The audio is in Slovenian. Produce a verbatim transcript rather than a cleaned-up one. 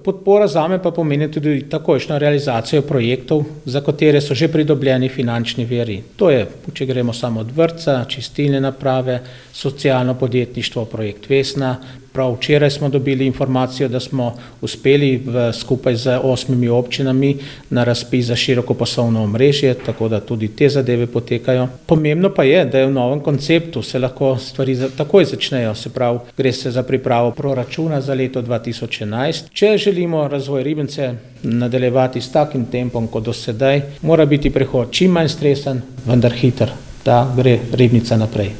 Podpora zame pa pomeni tudi takojšnjo realizacijo projektov, za katere so že pridobljeni finančni viri. To je, če gremo samo od vrtca, čistilne naprave, socialno podjetništvo, projekt Vesna. Prav včeraj smo dobili informacijo, da smo uspeli v, skupaj z osmimi občinami na razpis za širokopasovno omrežje, tako da tudi te zadeve potekajo. Pomembno pa je, da je v novem konceptu se lahko stvari takoj začnejo, se pravi, gre se za pripravo proračuna za leto dva tisoč enajst. Če želimo razvoj Ribnice nadaljevati s takim tempom kot do sedaj, mora biti prehod čim manj stresen, vendar hiter, da gre Ribnica naprej.